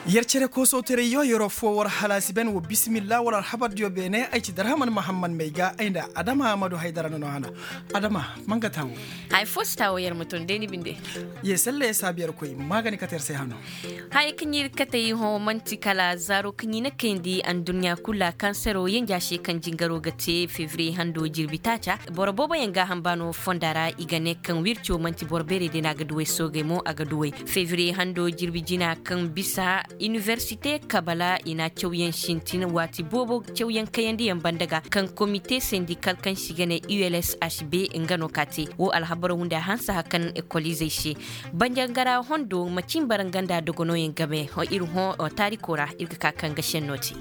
yercere ko sotere yo yoro fo war halasi ben wo bismillah wala habad yo bene ay ci darhaman muhammad meyga aynda adama amadou haydara no hana adama manga tawo hay fostawo yer mutun deni binde ye selle sabiyar koy magani kater se hano hay kinyir katay ho manti kala zaro kinyina kendi an dunya kula kansero yenja she kan jingaro gate fevrier hando jirbitacha borobobo yenga hambano fondara igane kan wircho manti borbere de naga duwe sogemo aga duwe fevrier hando jirbijina kan bisa université kabala ina chawyen shintin wati bobo chawyen kayandi yambandaga kan comité syndical kan shigane ULSHB ngano kati wo alhabara hunda hansa hakan equalization banjangara hondo macin baranganda dogono yengabe ho iru ho tarikora irka kan gashen noti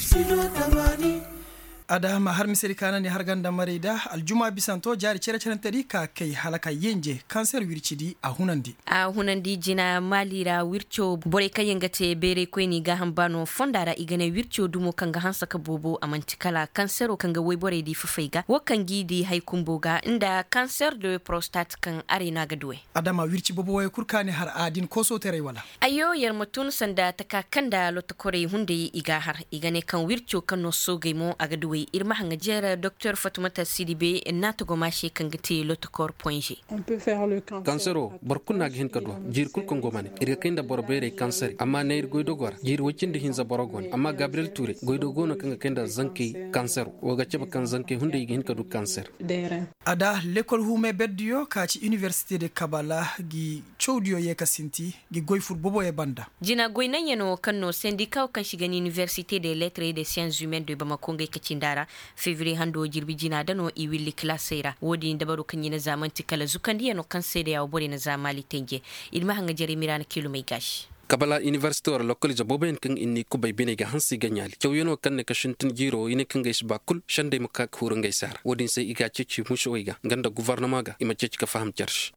adama har misiri kanani har ganda marida aljuma bisanto jari cere tadi ka kai halaka yenje cancer wirchidi a hunandi jina malira wircho bore kayengate bere koini ga hambano fondara igane wircho dumo kanga hansa ka bobo amantikala cancero kanga we bore di fufaiga wakan gidi haikumboga inda cancer de prostate kan arena gadwe adama wirchi bobo way kurkani har adin koso tere wala ayo yar mutun sanda takakanda lotakore hunde iga har igane kan wircho kan no sogemo agadwe irma hanga jera Dr Fatoumata Sidibe nato gomashi kangati lotokor point on peut faire le cancero barkuna ghin kadwa jir kul kongo mane irga kinda borbere cancer amma neir goido gor jir wacinde hinza borogon amma Gabriel Touré goido gono kanga kinda zanki cancer woga ceba kan zanki hunde ghin kadu cancer ada l'école hume beddio ka ci université de Kabala gi chowdio yeka sinti gi goyfur bobo e banda jina goynan yano kanno syndicat kan shigani université des lettres et des sciences humaines de Bamako ngai kacindara février hando jirbi jina dano i willi klasera wodi dabaru kanyina zamanti kala zukandi yano kansede ya obore na zamali tenje ilma hanga jere mirana kilo mai gashi Kabala University or local jaboben kang inni kubay binega hansi ganyali chawyono kanne kashintin jiro ine kanga isba kul shande maka kuranga isar wodin se iga chichi mushoiga ganda gouvernement ga ima chichi ka faham charsh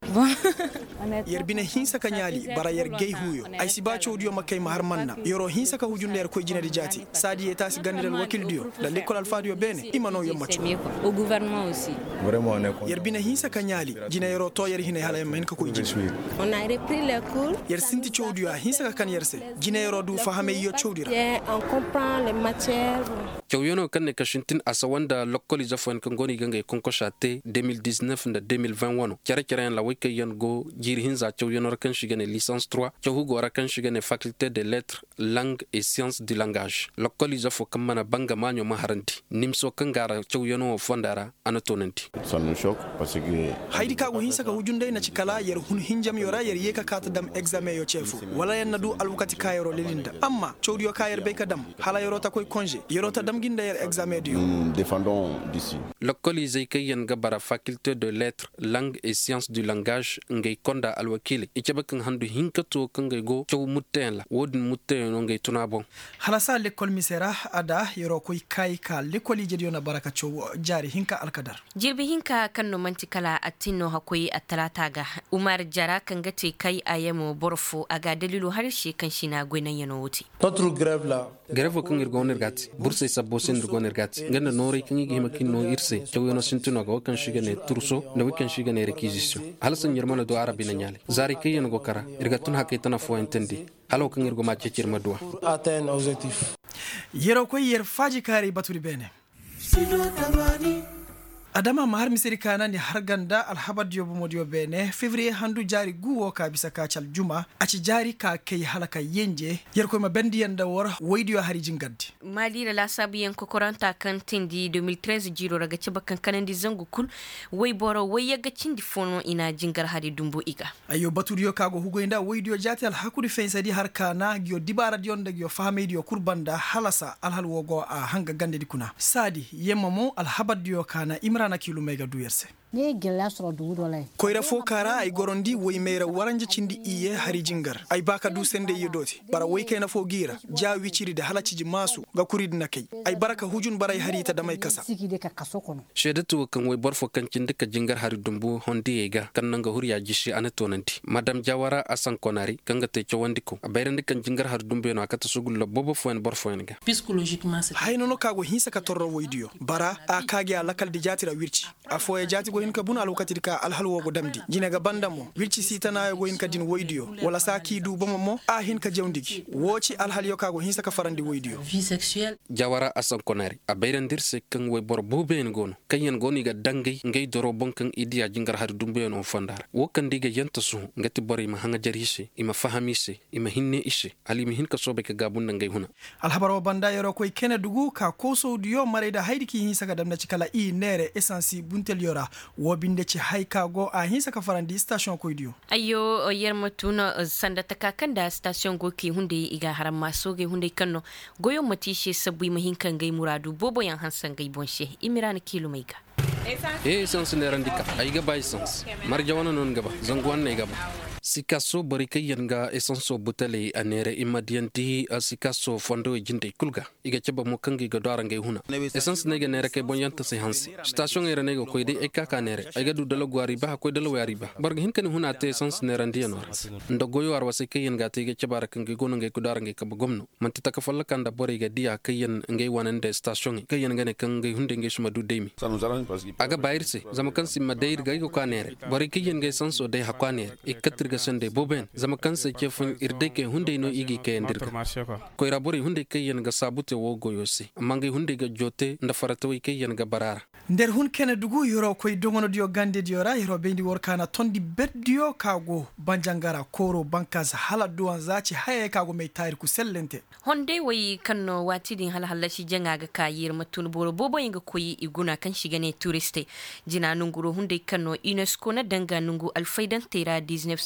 yerbine hinsa kanyali bara yer gay huyo ay siba chawdiyo makay mahar manna yoro hinsa ka hujunde yer koy jinadi jati sadi eta si gandel wakil dio la l'école alfadio bene imano yo macho au gouvernement aussi vraiment on est yerbine hinsa kanyali jina yoro to yer hine hala men ka koy jini on a repris les cours yer sinti chawdiyo hinsa kan yerse jinero du fahame yo chowdira on comprend les matières chawyono kanne kashintin asawanda lokoli jafon kangoni ganga konkoshate 2019 nda 2021 kare la wike yon go jiri hinza chawyono kan shigane licence 3 chawhugo kan shigane faculté des lettres langue et sciences du langage lokoli jafo kamana banga manyo maharanti nimso kangara chawyono fondara anatonanti ça nous choque parce que haydi ka go hinsa ka hujunde na cikala yer hun hinjam yora yer yeka kata dam examen yo chefu wala yan nadu alwakati kayero lelinda amma chawdiyo kayer be kadam hala yoro ta koy congé yoro ta dam ginda yer examen dio défendons d'ici lokoli zaykayen gabara faculté de lettres langue et sciences du langage ngay konda alwakili ichabakan handu hinkato kangay go chaw mutten wodin mutten no ngay tunabon halasa l'école misera ada yoro koy kay ka l'école jediyo na baraka chaw jari hinka alkadar jirbi hinka kanno mantikala atino hakoy atalata ga umar jara kangate kai ayemo borfo aga dalilu harshe kan shina goynan yano wuti notre grève là grève kan irgoner gati burse sabbo sen irgoner gati ngana nori kan yigi makin no irse chawyano sintuno go kan shigane turso no kan shigane requisition halsan yermana do arabi na nyale zari kayen go kara irgatun hakitana fo entendi halo kan irgo ma cecir madwa atteindre objectif yero koy yer faji kare baturi bene adama mahar misiri kanani har ganda alhabad yobo modiyo bene février handu jari guwo ka bisa kacal juma aci jari ka kay halaka yenje yer koy ma bendi yanda wor waydiyo hari jingaddi malira la sabiyen ko koranta kan tindi 2013 jiro raga ci bakkan kanandi zangu kul way boro way yaga cindi fono ina jingar hari dumbo iga ayo baturiyo kago hugoynda waydiyo jati al hakuri fensadi har kana gyo dibara dionda gyo famediyo kurbanda halasa alhal wogo a hanga gande dikuna sadi yemamo alhabad yo kana na kilo mega duyerse ne gella soro duudo lay koyra fo kara ay gorondi woy meera waranje cindi iye hari jingar ay baka du sende yedoti bara woy kayna fo gira ja wiciri de halaciji masu ga kurid nakay ay baraka hujun baray harita damay kasa sigide ka kaso kono shedatu kan woy borfo kan cindi ka jingar hari dumbu hondi ega kan nanga huriya jishi anatonanti madam jawara asan konari kanga te chawandiko abayrande kan jingar hari dumbu no akata sugul bobo fo en borfo en ga psychologiquement c'est hayno no kago hinsa ka torro woydiyo bara a kage alakal di jatira wirci a fo e jati goyin ka bun alwakati ka alhalwo go damdi jina ga bandamo wilci sitana yo goyin ka din woidiyo wala saki du bomo a hin ka jawndigi woci alhalyo ka go hin saka farandi woidiyo vie sexuelle jawara asan konari a bayrandirse kan way bor boben gono kayen goni ga dangay ngay doro bonkan idiya jingar har dumbe no fondar wo kan diga yanta su ngati bori ma hanga jarise ima fahamise ima hinne ishe ali mi hin ka sobe ka gabun ngay huna alhabaro banda yoro koy kene dugu ka koso diyo mareda haydiki hin saka damna cikala i nere essence buntel yora wo binde ci hayka go a hin saka farandi station koy diyo ayo yermatuna sanda takakanda station go ki hunde iga haram masoge hunde kanno goyo matishe sabui mahin kan gai muradu bobo yan hansan gai bonshe imirana kilo maiga essence ne randika ay ga bay essence mar jawana non gaba zangwan ne gaba sikaso bari kayen ga essence butale anere imadianti sikaso fondo jinde kulga iga chaba mo kangi ga dara ngay huna essence ne ga nere kay bonyanta se hansi station era ne go koy de ekaka nere ay ga du dalo gwari ba koy dalo wari ba barga hin kan huna te essence ne randi no ndo goyo ar wase kayen ga te ga chaba kangi gono ngay ko dara ngay ka gomno man ti taka falla kanda bari ga dia kayen ngay wanande station kayen ga ne kangi hunde ngay suma du demi aga bayirse zama kan simma dayir ga ko kanere bari kayen ngay sanso de hakwanere ikatri sande boben zama kansa ke fun irde ke hunde no igi ke ndirga ko irabori hunde ke yen ga sabute wo goyosi mangi hunde ga jote nda farata wi ke yen ga barara nder hun kene dugu yoro koy dongono dio gande diora yoro bendi workana tondi beddio kago banjangara koro bankas hala duwan zaci haye kago mai tayir ku sellente honde wai kanno watidin hala shi janga ga kayir matun boro bobo yinga koyi iguna kan shigane touriste jina nunguro hunde kanno UNESCO na danga nungu alfaidan tera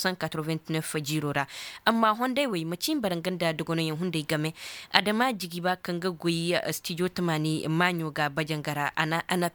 1989 jirora amma honde wai macin baranganda dogono yin hunde game adama jigiba kan ga goyi studio tamani manyo ga bajangara ana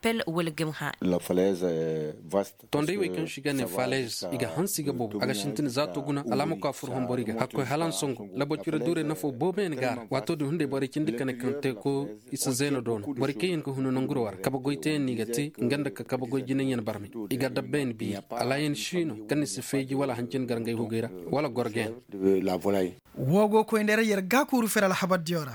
la falaise est vaste tonde we kan shiga ne falaise iga hansiga bobo aga shintin zato guna alama ka fur hon boriga hakko halan songo labo tira dure nafo bobe en gar wato de hunde bari kindi kan kante ko isa zeno don bari kayen ko huno nonguro war kaba goite ni gati nganda ka kaba goy jinen yen barmi iga dabben bi alayen shino kan se feji wala hancin gar ngay hugera wala gorgen la volaille wogo ko ndere yer gakuru feral habad diora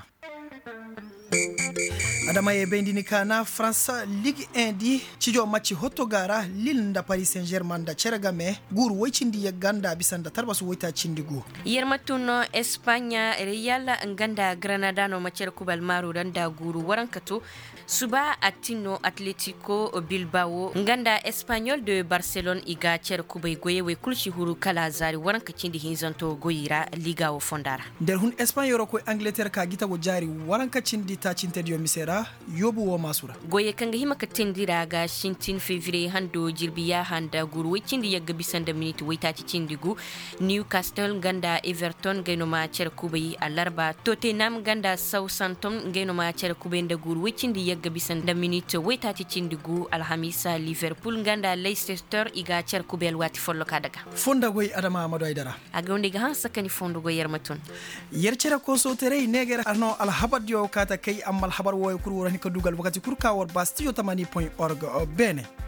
adama ye bendini kana France Ligue 1 di cijo match hotogara Lille da Paris Saint-Germain da cergame guru waycindi ya ganda bisanda tarbasu wayta cindigo yermatuno Espanya Real nganda Granada no matcher kubal maru da guru warankato suba atino Atletico Bilbao nganda Espanyol de Barcelone iga cer kubay goye we kulci huru kala zari warankacindi hinzanto goyira Liga o fondara der hun Espanyol ko Angleterre ka gita go jari warankacindi ta cintedio misera yobu wo masura goye kanga hima katindira ga shintin fevrier hando jirbiya handa guru wicindi yagga bisanda minute waytati cindigu Newcastle ganda Everton gayno ma cer kubay alarba Tottenham ganda Southampton gayno ma cer kubay nda guru wicindi yagga bisanda minute waytati cindigu alhamisa Liverpool ganda Leicester iga cer kubel wati follo kadaga fonda goy adama Amadou Aidara aga onde ga hansa kani fondo go yermatun yercere ko so tere neger arno al habad yo kata kay amal habar woy kur worani ko dugal wakati kur ka wor bastiyo tamani.org bene